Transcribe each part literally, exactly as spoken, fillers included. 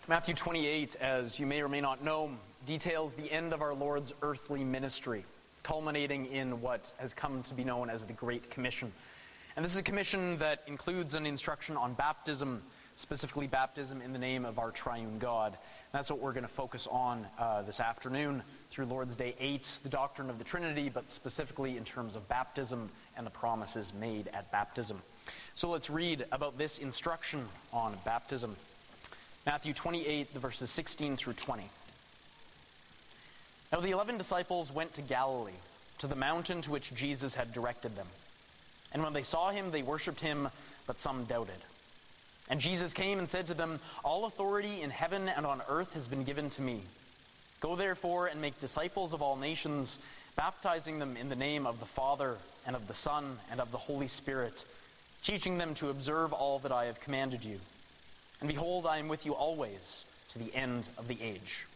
Matthew twenty-eight, as you may or may not know, details the end of our Lord's earthly ministry, culminating in what has come to be known as the Great Commission. And this is a commission that includes an instruction on baptism, specifically baptism in the name of our triune God. And that's what we're going to focus on uh, this afternoon through Lord's Day eight, the doctrine of the Trinity, but specifically in terms of baptism and the promises made at baptism. So let's read about this instruction on baptism. Matthew twenty-eight, the verses sixteen through twenty. Now the eleven disciples went to Galilee, to the mountain to which Jesus had directed them. And when they saw him, they worshipped him, but some doubted. And Jesus came and said to them, "All authority in heaven and on earth has been given to me. Go therefore and make disciples of all nations, baptizing them in the name of the Father and of the Son and of the Holy Spirit, teaching them to observe all that I have commanded you. And behold, I am with you always, to the end of the age."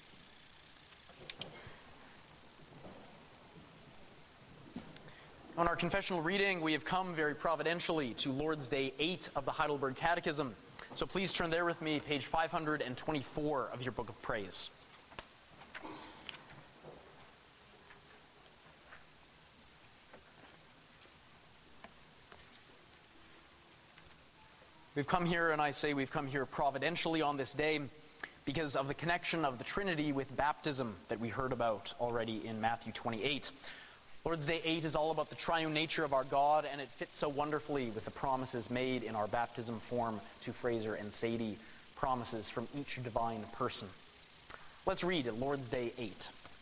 On our confessional reading, we have come very providentially to Lord's Day eight of the Heidelberg Catechism. So please turn there with me, page five hundred twenty-four of your Book of Praise. We've come here, and I say we've come here providentially on this day because of the connection of the Trinity with baptism that we heard about already in Matthew twenty-eight. Lord's Day eight is all about the triune nature of our God, and it fits so wonderfully with the promises made in our baptism form to Fraser and Sadie, promises from each divine person. Let's read Lord's Day eight.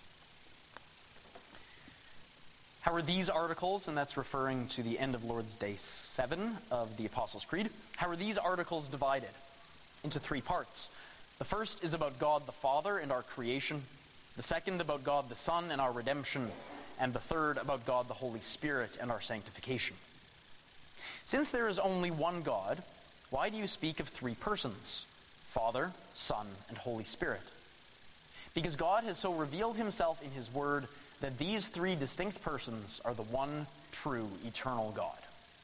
How are these articles, and that's referring to the end of Lord's Day seven of the Apostles' Creed, how are these articles divided? Into three parts. The first is about God the Father and our creation, the second about God the Son and our redemption, and the third about God the Holy Spirit and our sanctification. Since there is only one God, why do you speak of three persons, Father, Son, and Holy Spirit? Because God has so revealed himself in his word that these three distinct persons are the one true eternal God.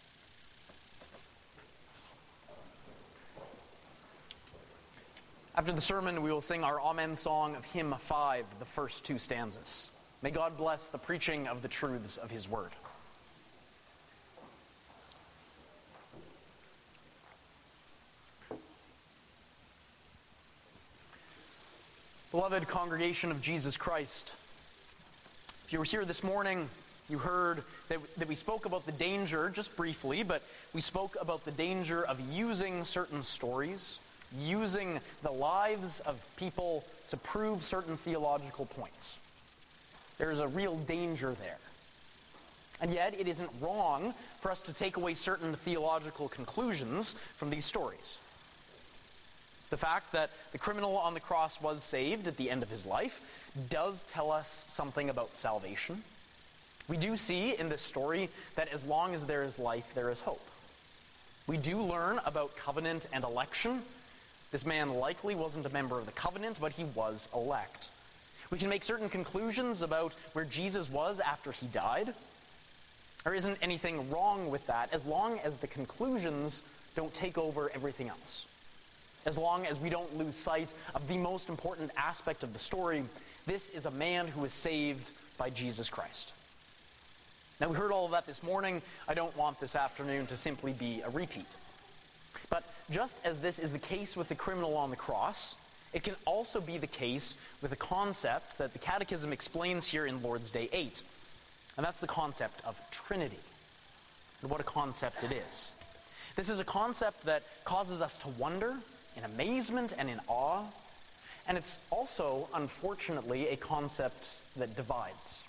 After the sermon, we will sing our Amen song of hymn five, the first two stanzas. May God bless the preaching of the truths of his word. Beloved congregation of Jesus Christ, if you were here this morning, you heard that, that we spoke about the danger, just briefly, but we spoke about the danger of using certain stories, using the lives of people to prove certain theological points. There's a real danger there. And yet, it isn't wrong for us to take away certain theological conclusions from these stories. The fact that the criminal on the cross was saved at the end of his life does tell us something about salvation. We do see in this story that as long as there is life, there is hope. We do learn about covenant and election. This man likely wasn't a member of the covenant, but he was elect. We can make certain conclusions about where Jesus was after he died. There isn't anything wrong with that, as long as the conclusions don't take over everything else. As long as we don't lose sight of the most important aspect of the story, this is a man who is saved by Jesus Christ. Now, we heard all of that this morning. I don't want this afternoon to simply be a repeat. But just as this is the case with the criminal on the cross, it can also be the case with a concept that the Catechism explains here in Lord's Day eight. And that's the concept of Trinity. And what a concept it is. This is a concept that causes us to wonder, in amazement and in awe. And it's also, unfortunately, a concept that divides.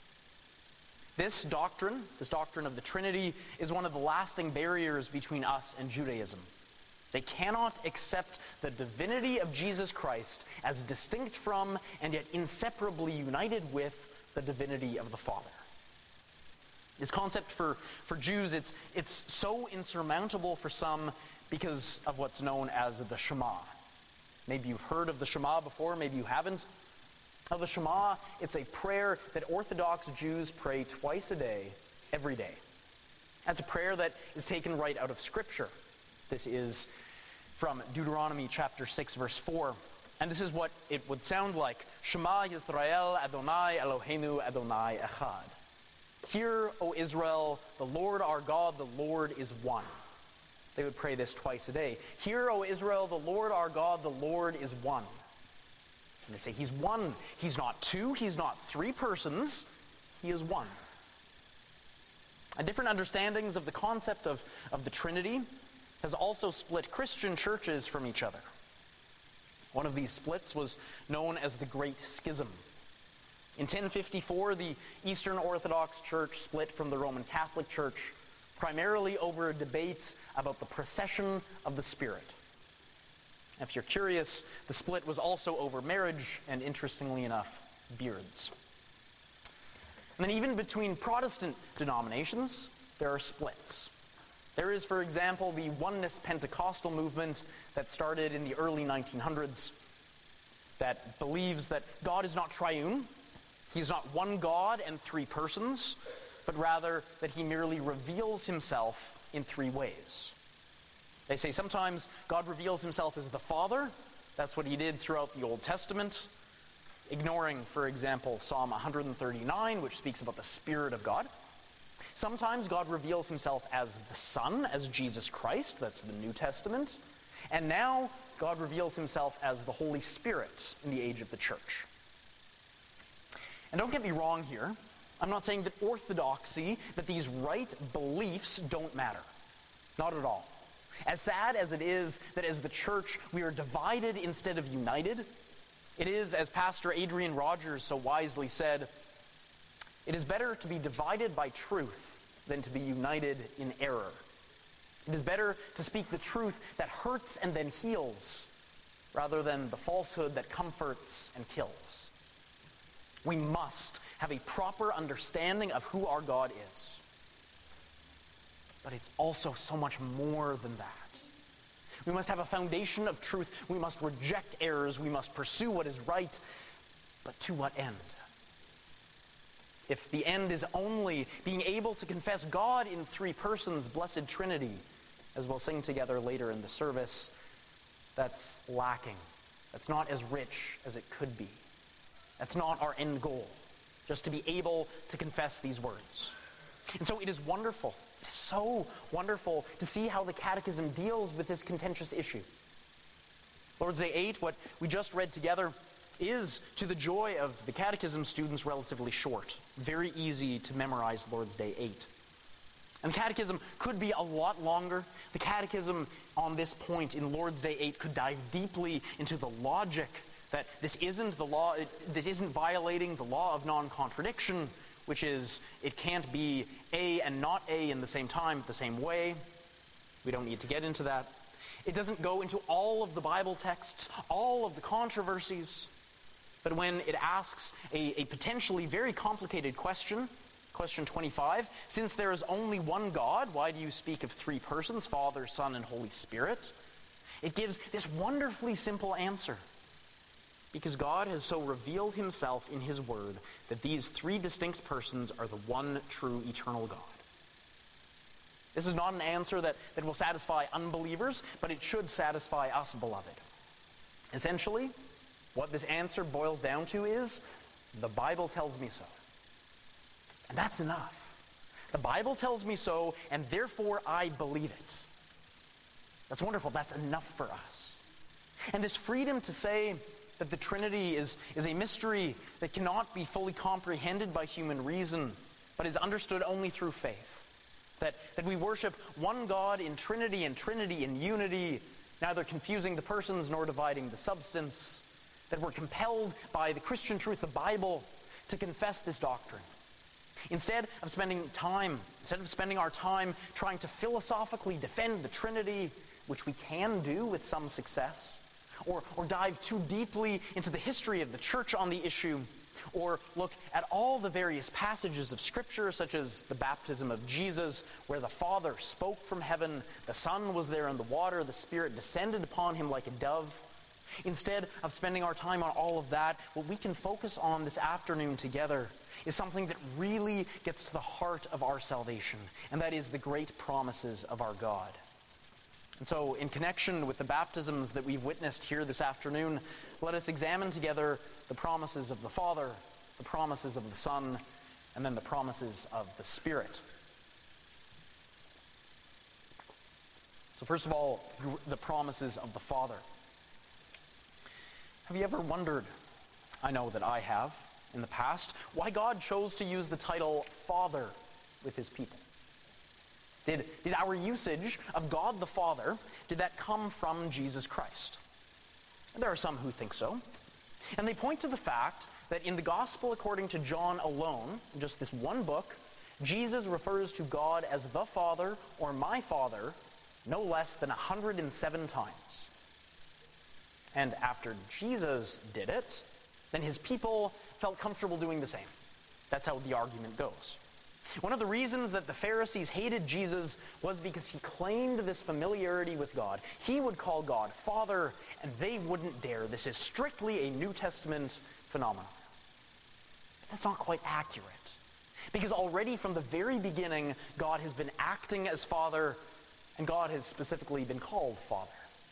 This doctrine, this doctrine of the Trinity, is one of the lasting barriers between us and Judaism. They cannot accept the divinity of Jesus Christ as distinct from and yet inseparably united with the divinity of the Father. This concept for, for Jews, it's, it's so insurmountable for some because of what's known as the Shema. Maybe you've heard of the Shema before, maybe you haven't. Now, the Shema, it's a prayer that Orthodox Jews pray twice a day, every day. That's a prayer that is taken right out of Scripture. This is from Deuteronomy chapter six, verse four. And this is what it would sound like. Shema Yisrael Adonai Eloheinu Adonai Echad. Hear, O Israel, the Lord our God, the Lord is one. They would pray this twice a day. Hear, O Israel, the Lord our God, the Lord is one. And they say, He's one. He's not two. He's not three persons. He is one. And different understandings of the concept of, of the Trinity has also split Christian churches from each other. One of these splits was known as the Great Schism. In ten fifty-four, the Eastern Orthodox Church split from the Roman Catholic Church, primarily over a debate about the procession of the Spirit. If you're curious, the split was also over marriage and, interestingly enough, beards. And then even between Protestant denominations, there are splits. There is, for example, the Oneness Pentecostal movement that started in the early nineteen hundreds that believes that God is not triune. He's not one God and three persons, but rather that he merely reveals himself in three ways. They say sometimes God reveals himself as the Father. That's what he did throughout the Old Testament, ignoring, for example, Psalm one thirty-nine, which speaks about the Spirit of God. Sometimes God reveals himself as the Son, as Jesus Christ. That's the New Testament. And now God reveals himself as the Holy Spirit in the age of the church. And don't get me wrong here. I'm not saying that orthodoxy, that these right beliefs don't matter. Not at all. As sad as it is that as the church we are divided instead of united, it is, as Pastor Adrian Rogers so wisely said, it is better to be divided by truth than to be united in error. It is better to speak the truth that hurts and then heals, rather than the falsehood that comforts and kills. We must have a proper understanding of who our God is. But it's also so much more than that. We must have a foundation of truth. We must reject errors. We must pursue what is right. But to what end? If the end is only being able to confess God in three persons, blessed Trinity, as we'll sing together later in the service, that's lacking. That's not as rich as it could be. That's not our end goal, just to be able to confess these words. And so it is wonderful. It is so wonderful to see how the Catechism deals with this contentious issue. Lord's Day eight, what we just read together, is, to the joy of the Catechism students, relatively short. Very easy to memorize Lord's Day eight. And the Catechism could be a lot longer. The Catechism on this point in Lord's Day eight could dive deeply into the logic that this isn't the law, this isn't violating the law of non-contradiction, which is it can't be A and not A in the same time, the same way. We don't need to get into that. It doesn't go into all of the Bible texts, all of the controversies. But when it asks a, a potentially very complicated question, question twenty-five, since there is only one God, why do you speak of three persons, Father, Son, and Holy Spirit? It gives this wonderfully simple answer. Because God has so revealed himself in his word that these three distinct persons are the one true eternal God. This is not an answer that, that will satisfy unbelievers, but it should satisfy us, beloved. Essentially, what this answer boils down to is, the Bible tells me so. And that's enough. The Bible tells me so, and therefore I believe it. That's wonderful. That's enough for us. And this freedom to say that the Trinity is, is a mystery that cannot be fully comprehended by human reason, but is understood only through faith. That, that we worship one God in Trinity and Trinity in unity, neither confusing the persons nor dividing the substance. That we're compelled by the Christian truth, the Bible, to confess this doctrine. Instead of spending time, instead of spending our time trying to philosophically defend the Trinity, which we can do with some success, or, or dive too deeply into the history of the church on the issue, or look at all the various passages of Scripture, such as the baptism of Jesus, where the Father spoke from heaven, the Son was there in the water, the Spirit descended upon him like a dove. Instead of spending our time on all of that, what we can focus on this afternoon together is something that really gets to the heart of our salvation, and that is the great promises of our God. And so, in connection with the baptisms that we've witnessed here this afternoon, let us examine together the promises of the Father, the promises of the Son, and then the promises of the Spirit. So first of all, the promises of the Father. Have you ever wondered, I know that I have in the past, why God chose to use the title Father with his people? Did, did our usage of God the Father, did that come from Jesus Christ? There are some who think so. And they point to the fact that in the Gospel according to John alone, in just this one book, Jesus refers to God as the Father or my Father no less than one hundred seven times. And after Jesus did it, then his people felt comfortable doing the same. That's how the argument goes. One of the reasons that the Pharisees hated Jesus was because he claimed this familiarity with God. He would call God Father, and they wouldn't dare. This is strictly a New Testament phenomenon. But that's not quite accurate. Because already from the very beginning, God has been acting as Father, and God has specifically been called Father.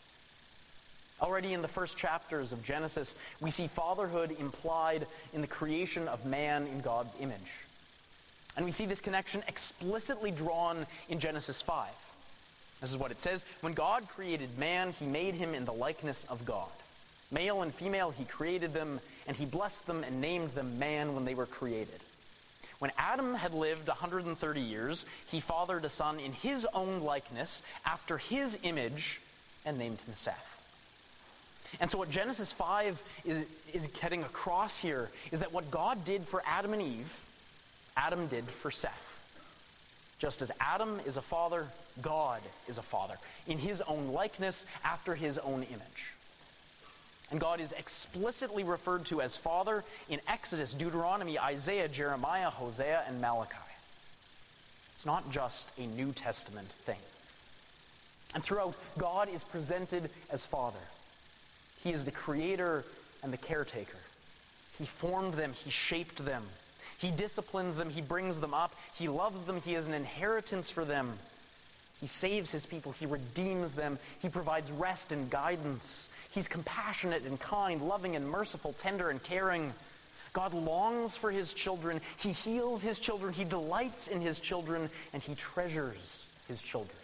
Already in the first chapters of Genesis, we see fatherhood implied in the creation of man in God's image. And we see this connection explicitly drawn in Genesis five. This is what it says: when God created man, he made him in the likeness of God. Male and female, he created them, and he blessed them and named them man when they were created. When Adam had lived one hundred thirty years, he fathered a son in his own likeness, after his image, and named him Seth. And so what Genesis five is, is getting across here is that what God did for Adam and Eve, Adam did for Seth. Just as Adam is a father, God is a father, in his own likeness, after his own image. And God is explicitly referred to as Father in Exodus, Deuteronomy, Isaiah, Jeremiah, Hosea, and Malachi. It's not just a New Testament thing. And throughout, God is presented as Father. He is the creator and the caretaker. He formed them, he shaped them. He disciplines them, he brings them up, he loves them, he is an inheritance for them. He saves his people, he redeems them, he provides rest and guidance. He's compassionate and kind, loving and merciful, tender and caring. God longs for his children, he heals his children, he delights in his children, and he treasures his children.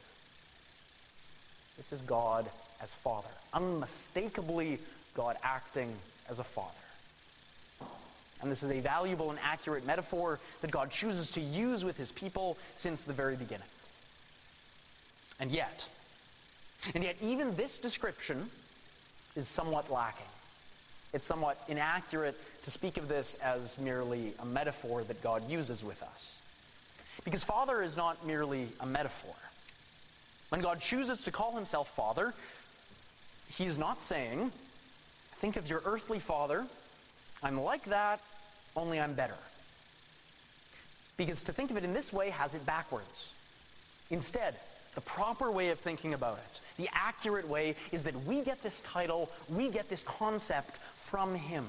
This is God as Father, unmistakably God acting as a father. And this is a valuable and accurate metaphor that God chooses to use with his people since the very beginning. And yet, and yet even this description is somewhat lacking. It's somewhat inaccurate to speak of this as merely a metaphor that God uses with us. Because Father is not merely a metaphor. When God chooses to call himself Father, he's not saying, think of your earthly father, I'm like that, only I'm better. Because to think of it in this way has it backwards. Instead, the proper way of thinking about it, the accurate way, is that we get this title, we get this concept from him.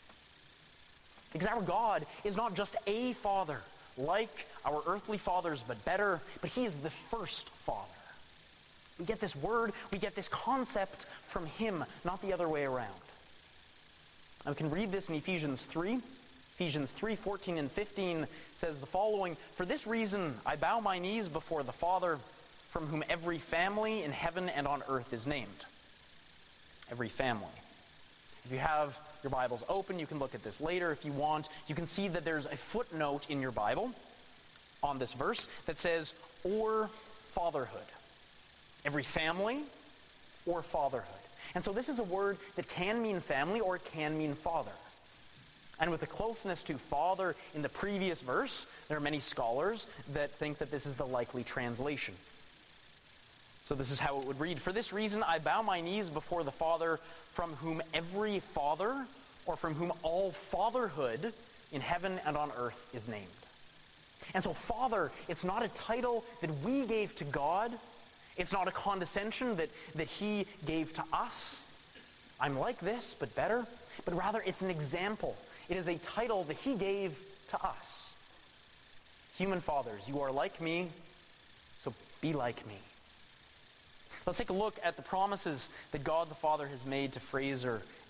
Because our God is not just a father, like our earthly fathers, but better, but he is the first father. We get this word, we get this concept from him, not the other way around. And we can read this in Ephesians three. Ephesians three, fourteen and fifteen says the following: "For this reason I bow my knees before the Father, from whom every family in heaven and on earth is named." Every family. If you have your Bibles open, you can look at this later if you want. You can see that there's a footnote in your Bible on this verse that says, or fatherhood. Every family or fatherhood. And so this is a word that can mean family or it can mean father. And with the closeness to father in the previous verse, there are many scholars that think that this is the likely translation. So this is how it would read: "For this reason I bow my knees before the Father, from whom every father, or from whom all fatherhood in heaven and on earth is named." And so Father, it's not a title that we gave to God. It's not a condescension that, that he gave to us. I'm like this, but better. But rather, it's an example. It is a title that he gave to us. Human fathers, you are like me, so be like me. Let's take a look at the promises that God the Father has made to Fraser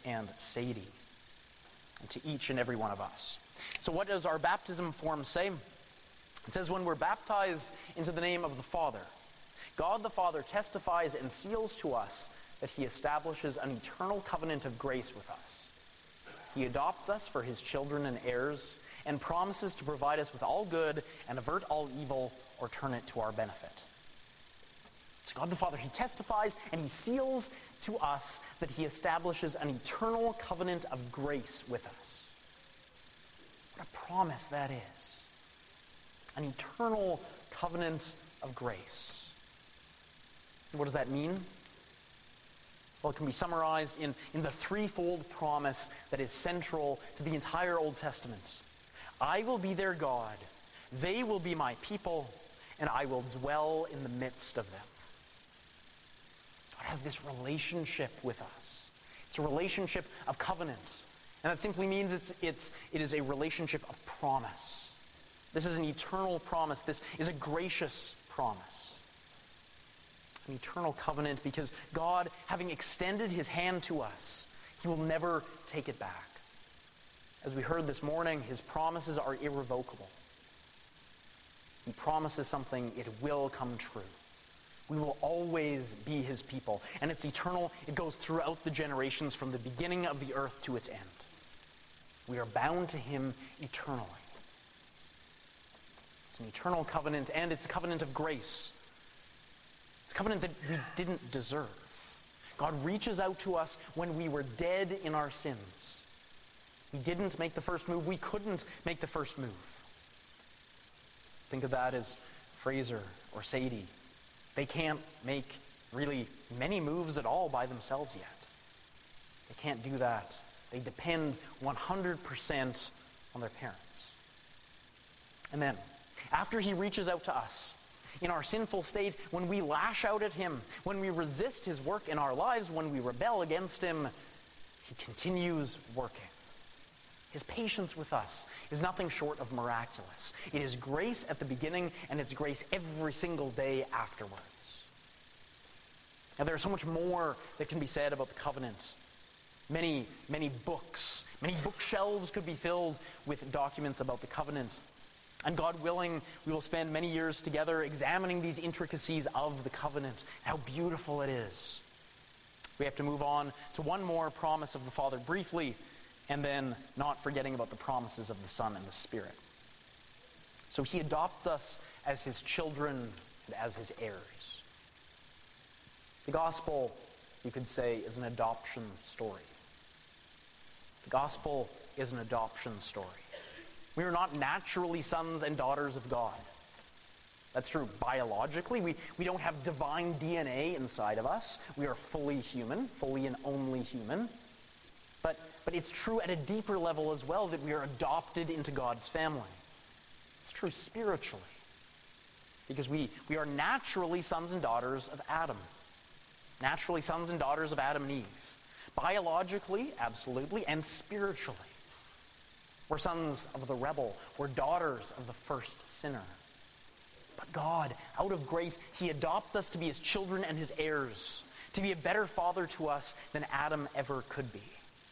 and Sadie, and to each and every one of us. So what does our baptism form say? It says, when we're baptized into the name of the Father, God the Father testifies and seals to us that he establishes an eternal covenant of grace with us. He adopts us for his children and heirs, and promises to provide us with all good and avert all evil or turn it to our benefit. So God the Father, he testifies and he seals to us that he establishes an eternal covenant of grace with us. What a promise that is. An eternal covenant of grace. And what does that mean? Well, it can be summarized in, in the threefold promise that is central to the entire Old Testament. I will be their God, they will be my people, and I will dwell in the midst of them. God has this relationship with us. It's a relationship of covenant. And that simply means it's, it's, it is a relationship of promise. This is an eternal promise. This is a gracious promise. An eternal covenant because God, having extended his hand to us, he will never take it back. As we heard this morning, his promises are irrevocable. He promises something, it will come true. We will always be his people. And it's eternal. It goes throughout the generations from the beginning of the earth to its end. We are bound to him eternally. It's an eternal covenant, and it's a covenant of grace. It's a covenant that we didn't deserve. God reaches out to us when we were dead in our sins. We didn't make the first move. We couldn't make the first move. Think of that as Fraser or Sadie. They can't make really many moves at all by themselves yet. They can't do that. They depend one hundred percent on their parents. And then, after he reaches out to us, in our sinful state, when we lash out at him, when we resist his work in our lives, when we rebel against him, he continues working. His patience with us is nothing short of miraculous. It is grace at the beginning, and it's grace every single day afterwards. Now, there's so much more that can be said about the covenant. Many, many books, many bookshelves could be filled with documents about the covenant. And God willing, we will spend many years together examining these intricacies of the covenant, how beautiful it is. We have to move on to one more promise of the Father briefly, and then not forgetting about the promises of the Son and the Spirit. So he adopts us as his children and as his heirs. The gospel, you could say, is an adoption story. The gospel is an adoption story. We are not naturally sons and daughters of God. That's true biologically. We, we don't have divine D N A inside of us. We are fully human, fully and only human. But, but it's true at a deeper level as well that we are adopted into God's family. It's true spiritually. Because we, we are naturally sons and daughters of Adam. Naturally sons and daughters of Adam and Eve. Biologically, absolutely, and spiritually. We're sons of the rebel. We're daughters of the first sinner. But God, out of grace, he adopts us to be his children and his heirs, to be a better father to us than Adam ever could be.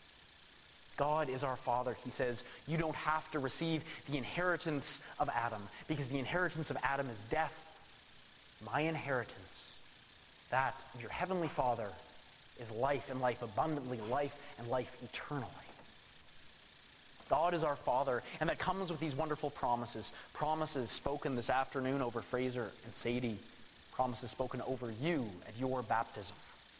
God is our Father. He says, you don't have to receive the inheritance of Adam, because the inheritance of Adam is death. My inheritance, that of your heavenly Father, is life, and life abundantly, life and life eternally. God is our Father, and that comes with these wonderful promises. Promises spoken this afternoon over Fraser and Sadie. Promises spoken over you at your baptism.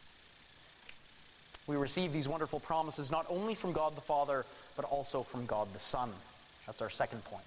We receive these wonderful promises not only from God the Father, but also from God the Son. That's our second point.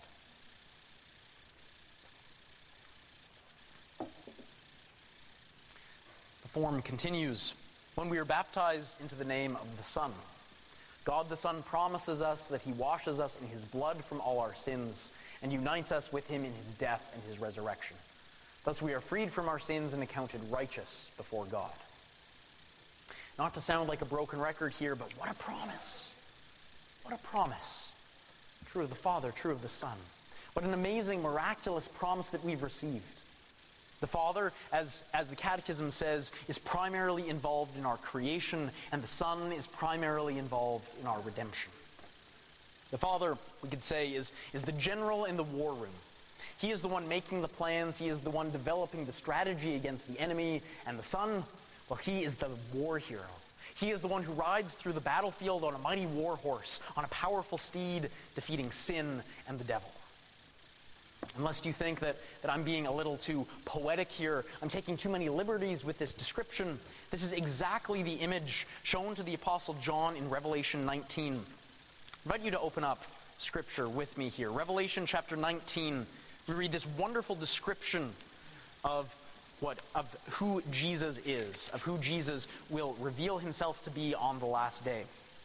The form continues. When we are baptized into the name of the Son, God the Son promises us that he washes us in his blood from all our sins and unites us with him in his death and his resurrection. Thus we are freed from our sins and accounted righteous before God. Not to sound like a broken record here, but what a promise. What a promise. True of the Father, true of the Son. What an amazing, miraculous promise that we've received. The Father, as, as the Catechism says, is primarily involved in our creation, and the Son is primarily involved in our redemption. The Father, we could say, is, is the general in the war room. He is the one making the plans. He is the one developing the strategy against the enemy. And the Son, well, he is the war hero. He is the one who rides through the battlefield on a mighty war horse, on a powerful steed, defeating sin and the devil. Unless you think that, that I'm being a little too poetic here, I'm taking too many liberties with this description. This is exactly the image shown to the Apostle John in Revelation nineteen. I invite you to open up Scripture with me here. Revelation chapter nineteen, we read this wonderful description of what of who Jesus is, of who Jesus will reveal himself to be on the last day.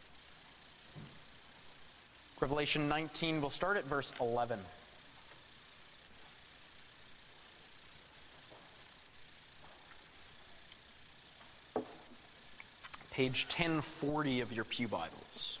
Revelation nineteen, we'll start at verse eleven. Page ten forty of your Pew Bibles.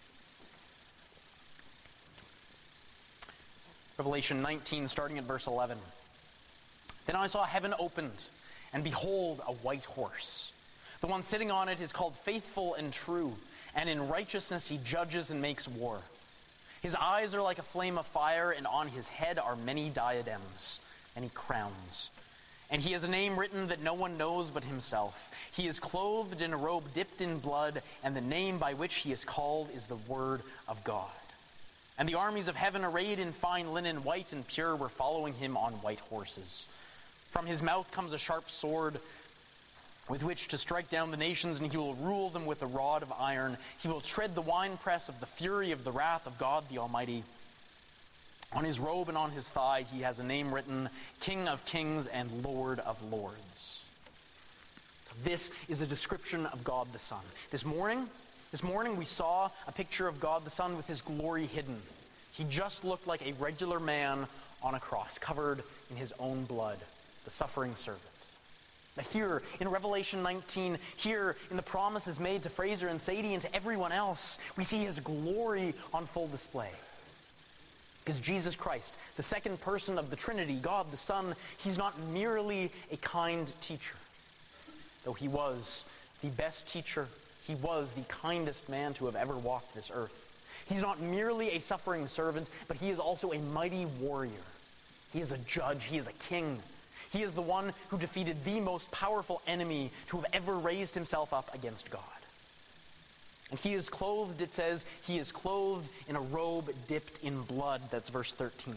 Revelation nineteen, starting at verse eleven. Then I saw heaven opened, and behold, a white horse. The one sitting on it is called Faithful and True, and in righteousness he judges and makes war. His eyes are like a flame of fire, and on his head are many diadems, many crowns. And he has a name written that no one knows but himself. He is clothed in a robe dipped in blood, and the name by which he is called is the Word of God. And the armies of heaven, arrayed in fine linen, white and pure, were following him on white horses. From his mouth comes a sharp sword with which to strike down the nations, and he will rule them with a rod of iron. He will tread the winepress of the fury of the wrath of God the Almighty. On his robe and on his thigh he has a name written, King of Kings and Lord of Lords. So this is a description of God the Son. This morning, this morning we saw a picture of God the Son with his glory hidden. He just looked like a regular man on a cross, covered in his own blood, the suffering servant. But here in Revelation nineteen, here in the promises made to Fraser and Sadie and to everyone else, we see his glory on full display. Because Jesus Christ, the second person of the Trinity, God the Son, he's not merely a kind teacher. Though he was the best teacher, he was the kindest man to have ever walked this earth. He's not merely a suffering servant, but he is also a mighty warrior. He is a judge, he is a king. He is the one who defeated the most powerful enemy to have ever raised himself up against God. And he is clothed, it says, he is clothed in a robe dipped in blood. That's verse thirteen.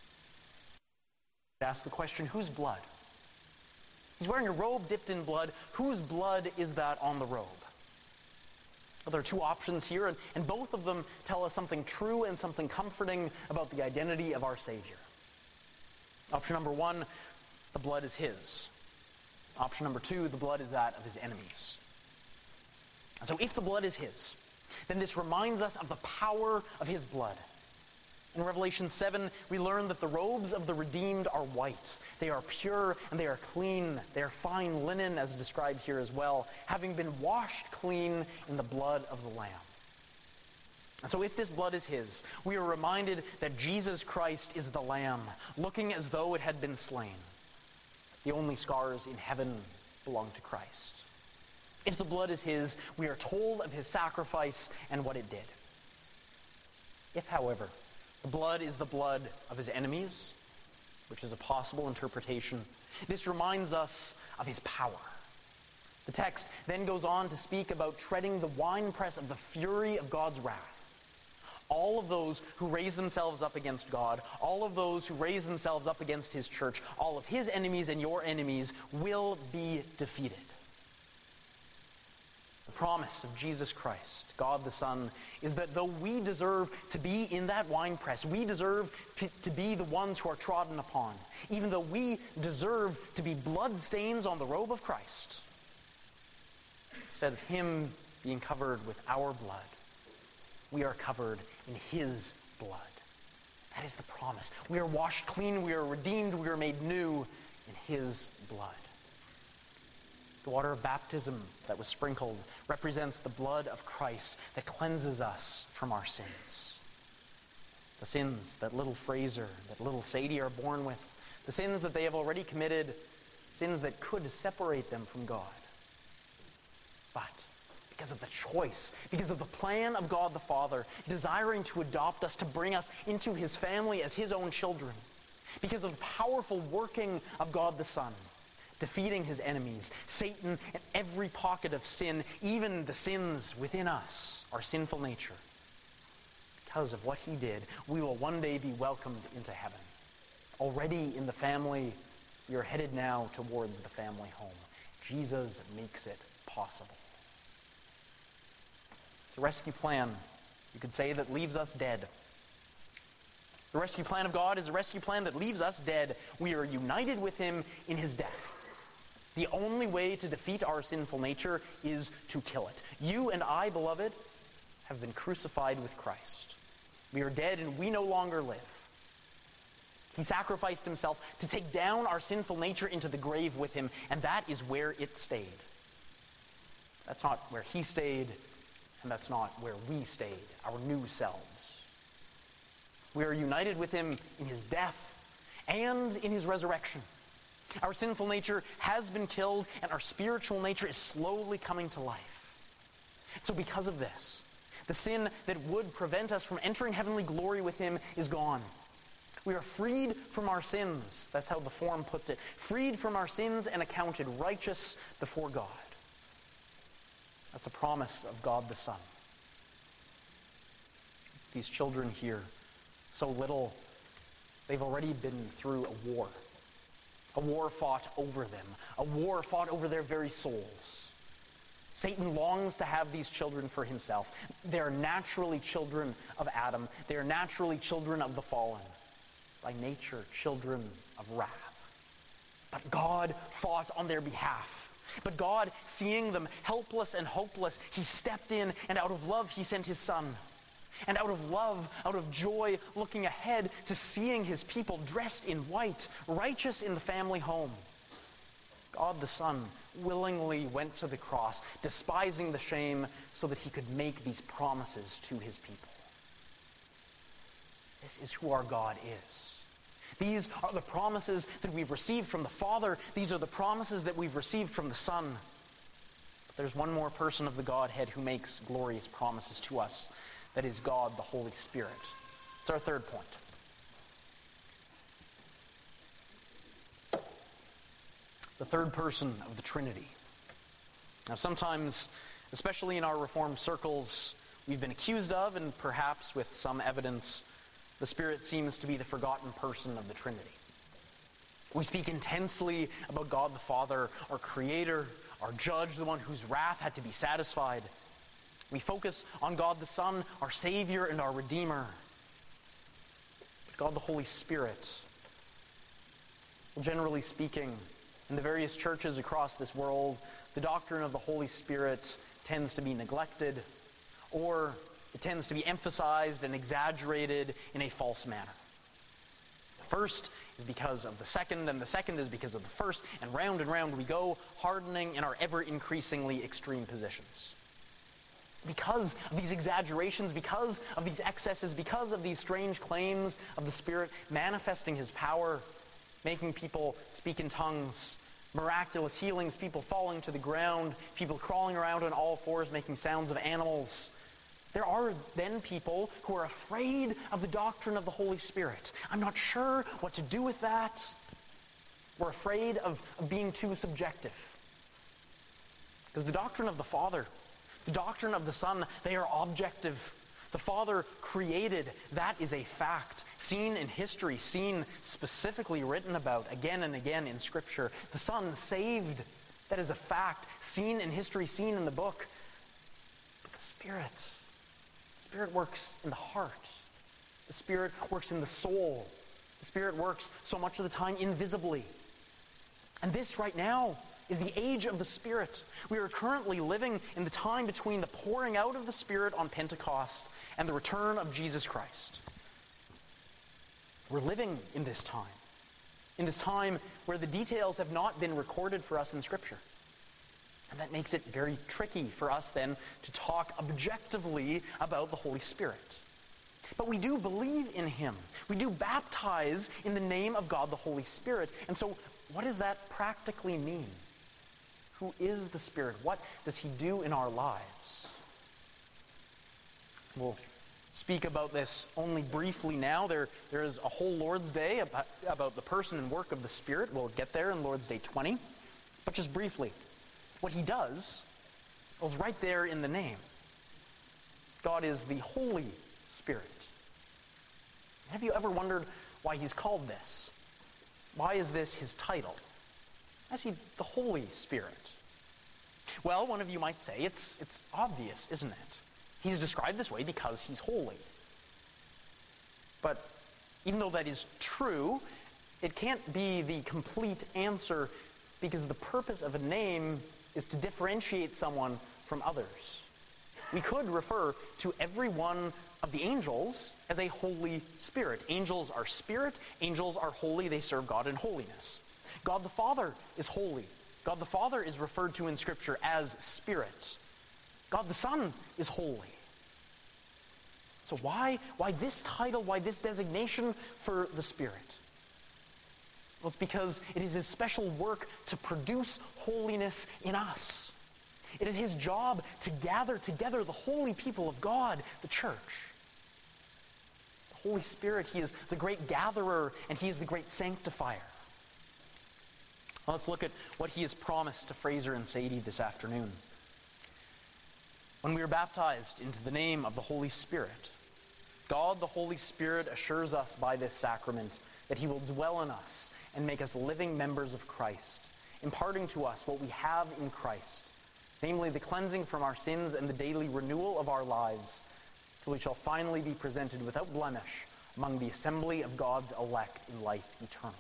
Ask the question, whose blood? He's wearing a robe dipped in blood. Whose blood is that on the robe? Well, there are two options here, and, and both of them tell us something true and something comforting about the identity of our Savior. Option number one, the blood is his. Option number two, the blood is that of his enemies. And so if the blood is his, then this reminds us of the power of his blood. In Revelation seven, we learn that the robes of the redeemed are white. They are pure and they are clean. They are fine linen, as described here as well, having been washed clean in the blood of the Lamb. And so if this blood is his, we are reminded that Jesus Christ is the Lamb, looking as though it had been slain. The only scars in heaven belong to Christ. If the blood is his, we are told of his sacrifice and what it did. If, however, the blood is the blood of his enemies, which is a possible interpretation, this reminds us of his power. The text then goes on to speak about treading the winepress of the fury of God's wrath. All of those who raise themselves up against God, all of those who raise themselves up against his church, all of his enemies and your enemies will be defeated. The promise of Jesus Christ, God the Son, is that though we deserve to be in that winepress, we deserve p- to be the ones who are trodden upon, even though we deserve to be bloodstains on the robe of Christ, instead of him being covered with our blood, we are covered in his blood. That is the promise. We are washed clean, we are redeemed, we are made new in his blood. The water of baptism that was sprinkled represents the blood of Christ that cleanses us from our sins. The sins that little Fraser, that little Sadie are born with, the sins that they have already committed, sins that could separate them from God. But because of the choice, because of the plan of God the Father, desiring to adopt us, to bring us into his family as his own children, because of the powerful working of God the Son, defeating his enemies, Satan, and every pocket of sin, even the sins within us, our sinful nature. Because of what he did, we will one day be welcomed into heaven. Already in the family, we are headed now towards the family home. Jesus makes it possible. It's a rescue plan, you could say, that leaves us dead. The rescue plan of God is a rescue plan that leaves us dead. We are united with him in his death. The only way to defeat our sinful nature is to kill it. You and I, beloved, have been crucified with Christ. We are dead and we no longer live. He sacrificed himself to take down our sinful nature into the grave with him, and that is where it stayed. That's not where he stayed, and that's not where we stayed, our new selves. We are united with him in his death and in his resurrection. Our sinful nature has been killed, and our spiritual nature is slowly coming to life. So because of this, the sin that would prevent us from entering heavenly glory with him is gone. We are freed from our sins. That's how the form puts it. Freed from our sins and accounted righteous before God. That's a promise of God the Son. These children here, so little, they've already been through a war. A war fought over them. A war fought over their very souls. Satan longs to have these children for himself. They are naturally children of Adam. They are naturally children of the fallen. By nature, children of wrath. But God fought on their behalf. But God, seeing them helpless and hopeless, he stepped in, and out of love he sent his Son. And out of love, out of joy, looking ahead to seeing his people dressed in white, righteous in the family home, God the Son willingly went to the cross, despising the shame, so that he could make these promises to his people. This is who our God is. These are the promises that we've received from the Father. These are the promises that we've received from the Son. But there's one more person of the Godhead who makes glorious promises to us. That is God, the Holy Spirit. It's our third point. The third person of the Trinity. Now sometimes, especially in our Reformed circles, we've been accused of, and perhaps with some evidence, the Spirit seems to be the forgotten person of the Trinity. We speak intensely about God the Father, our Creator, our Judge, the one whose wrath had to be satisfied. We focus on God the Son, our Savior and our Redeemer. But God the Holy Spirit, well, generally speaking, in the various churches across this world, the doctrine of the Holy Spirit tends to be neglected, or it tends to be emphasized and exaggerated in a false manner. The first is because of the second, and the second is because of the first, and round and round we go, hardening in our ever-increasingly extreme positions. Because of these exaggerations, because of these excesses, because of these strange claims of the Spirit manifesting his power, making people speak in tongues, miraculous healings, people falling to the ground, people crawling around on all fours, making sounds of animals, there are then people who are afraid of the doctrine of the Holy Spirit. I'm not sure what to do with that. We're afraid of, of being too subjective. Because the doctrine of the Father, the doctrine of the Son, they are objective. The Father created, that is a fact, seen in history, seen specifically written about again and again in Scripture. The Son saved, that is a fact, seen in history, seen in the book. But the Spirit, the Spirit works in the heart. The Spirit works in the soul. The Spirit works so much of the time invisibly. And this right now is the age of the Spirit. We are currently living in the time between the pouring out of the Spirit on Pentecost and the return of Jesus Christ. We're living in this time. In this time where the details have not been recorded for us in Scripture. And that makes it very tricky for us then to talk objectively about the Holy Spirit. But we do believe in him. We do baptize in the name of God the Holy Spirit. And so what does that practically mean? Who is the Spirit? What does he do in our lives? We'll speak about this only briefly now. There, there is a whole Lord's Day about, about the person and work of the Spirit. We'll get there in Lord's Day twenty. But just briefly, what he does is right there in the name. God is the Holy Spirit. Have you ever wondered why he's called this? Why is this his title? Why is he the Holy Spirit? Well, one of you might say, it's, it's obvious, isn't it? He's described this way because he's holy. But even though that is true, it can't be the complete answer, because the purpose of a name is to differentiate someone from others. We could refer to every one of the angels as a Holy Spirit. Angels are spirit. Angels are holy. They serve God in holiness. God the Father is holy. God the Father is referred to in Scripture as Spirit. God the Son is holy. So why, why this title, why this designation for the Spirit? Well, it's because it is his special work to produce holiness in us. It is his job to gather together the holy people of God, the church. The Holy Spirit, he is the great gatherer, and he is the great sanctifier. Well, let's look at what he has promised to Fraser and Sadie this afternoon. When we are baptized into the name of the Holy Spirit, God the Holy Spirit assures us by this sacrament that he will dwell in us and make us living members of Christ, imparting to us what we have in Christ, namely the cleansing from our sins and the daily renewal of our lives, till we shall finally be presented without blemish among the assembly of God's elect in life eternal.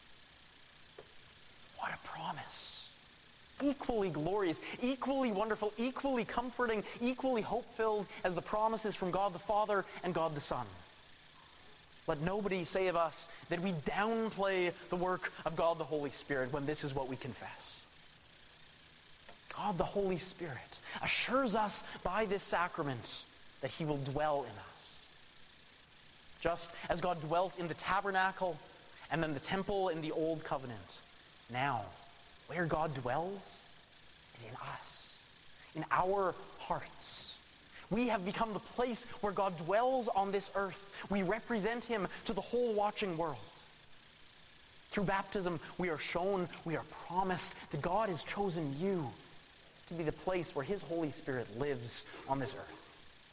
What a promise. Equally glorious, equally wonderful, equally comforting, equally hope-filled as the promises from God the Father and God the Son. Let nobody say of us that we downplay the work of God the Holy Spirit when this is what we confess. God the Holy Spirit assures us by this sacrament that he will dwell in us. Just as God dwelt in the tabernacle and then the temple in the Old Covenant, now, where God dwells is in us, in our hearts. We have become the place where God dwells on this earth. We represent him to the whole watching world. Through baptism, we are shown, we are promised that God has chosen you to be the place where his Holy Spirit lives on this earth.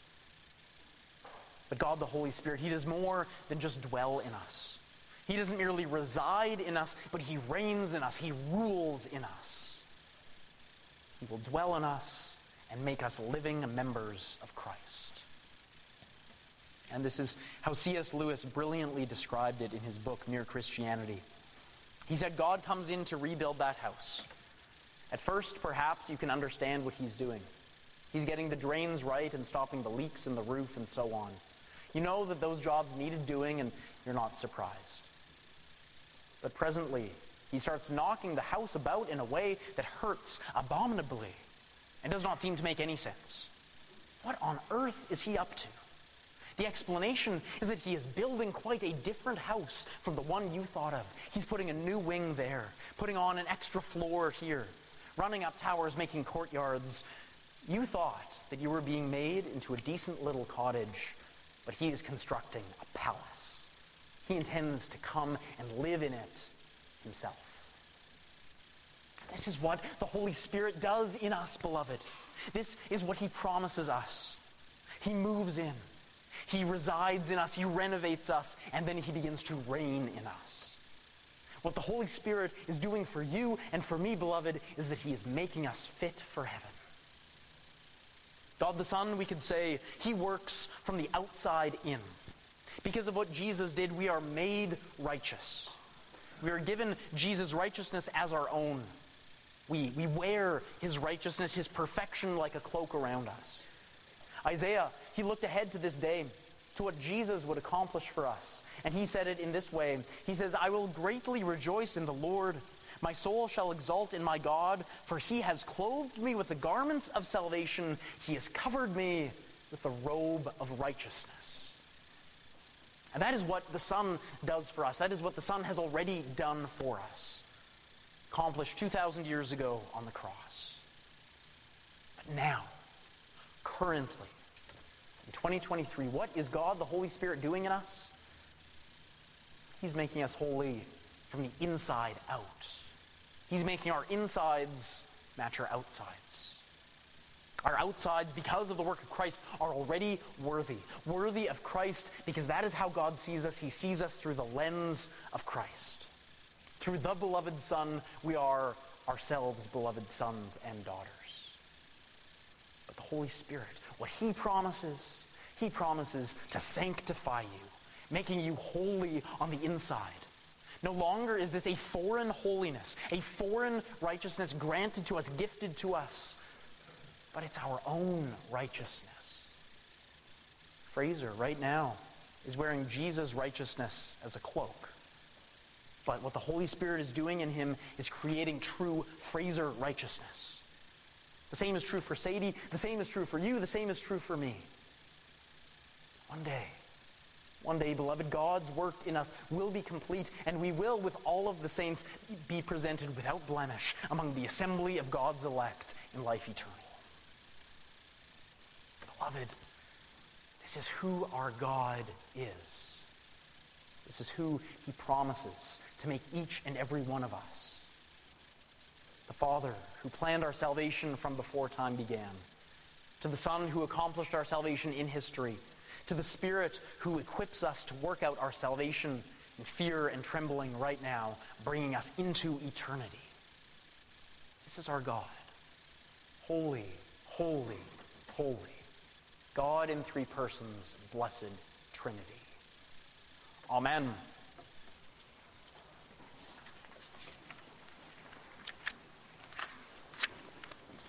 But God the Holy Spirit, he does more than just dwell in us. He doesn't merely reside in us, but he reigns in us. He rules in us. He will dwell in us and make us living members of Christ. And this is how C S Lewis brilliantly described it in his book, Mere Christianity. He said, God comes in to rebuild that house. At first, perhaps you can understand what he's doing. He's getting the drains right and stopping the leaks in the roof and so on. You know that those jobs needed doing, and you're not surprised. But presently, he starts knocking the house about in a way that hurts abominably and does not seem to make any sense. What on earth is he up to? The explanation is that he is building quite a different house from the one you thought of. He's putting a new wing there, putting on an extra floor here, running up towers, making courtyards. You thought that you were being made into a decent little cottage, but he is constructing a palace. He intends to come and live in it himself. This is what the Holy Spirit does in us, beloved. This is what he promises us. He moves in. He resides in us. He renovates us. And then he begins to reign in us. What the Holy Spirit is doing for you and for me, beloved, is that he is making us fit for heaven. God the Son, we could say, he works from the outside in. Because of what Jesus did, we are made righteous. We are given Jesus' righteousness as our own. We, we wear his righteousness, his perfection like a cloak around us. Isaiah, he looked ahead to this day, to what Jesus would accomplish for us. And he said it in this way. He says, I will greatly rejoice in the Lord. My soul shall exult in my God, for he has clothed me with the garments of salvation. He has covered me with the robe of righteousness. And that is what the Son does for us. That is what the Son has already done for us. accomplished two thousand years ago on the cross. But now, currently, in twenty twenty-three, what is God, the Holy Spirit, doing in us? He's making us holy from the inside out. He's making our insides match our outsides. Our outsides, because of the work of Christ, are already worthy. Worthy of Christ because that is how God sees us. He sees us through the lens of Christ. Through the beloved Son, we are ourselves beloved sons and daughters. But the Holy Spirit, what He promises, He promises to sanctify you, making you holy on the inside. No longer is this a foreign holiness, a foreign righteousness granted to us, gifted to us, but it's our own righteousness. Fraser, right now, is wearing Jesus' righteousness as a cloak. But what the Holy Spirit is doing in him is creating true Fraser righteousness. The same is true for Sadie, the same is true for you, the same is true for me. One day, one day, beloved, God's work in us will be complete, and we will, with all of the saints, be presented without blemish among the assembly of God's elect in life eternal. Beloved, this is who our God is. This is who He promises to make each and every one of us. The Father who planned our salvation from before time began, to the Son who accomplished our salvation in history, to the Spirit who equips us to work out our salvation in fear and trembling right now, bringing us into eternity. This is our God. Holy, holy, holy. God in three persons, blessed Trinity. Amen.